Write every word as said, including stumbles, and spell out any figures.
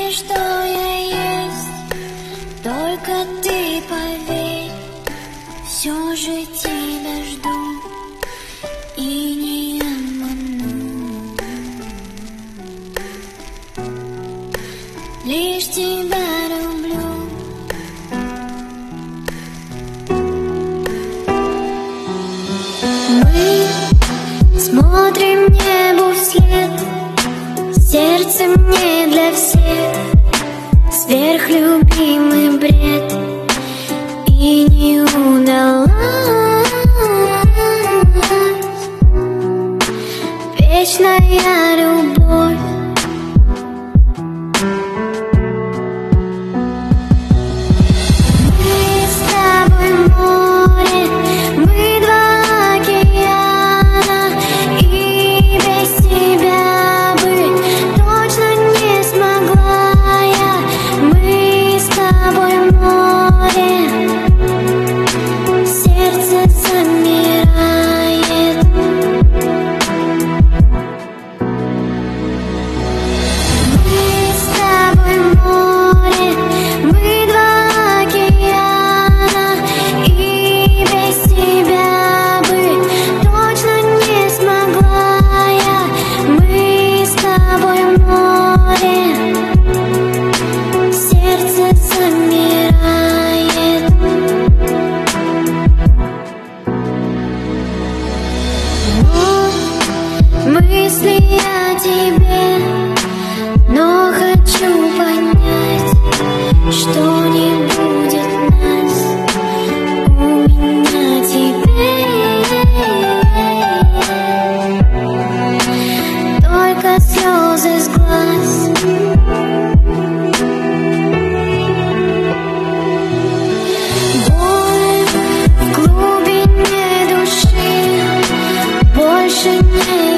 знай, что я есть, только ты поверь, все же тебя жду и не обману. Лишь тебя люблю. Мы смотрим небу вслед, сердце мне для всех сверхлюбимый бред, и не удалась вечная любовь. Мы с тобой море, мы два океана, и без тебя быть точно не смогла я. Мы с тобой море, сердце замирает. Мы с тобой море, мы два океана, и без тебя быть точно не смогла я. Мы с тобой море, сердце замирает. Вот мысли о тебе, но хочу понять, что не будет нас, у меня теперь только слезы с глаз. Боль в глубине души больше не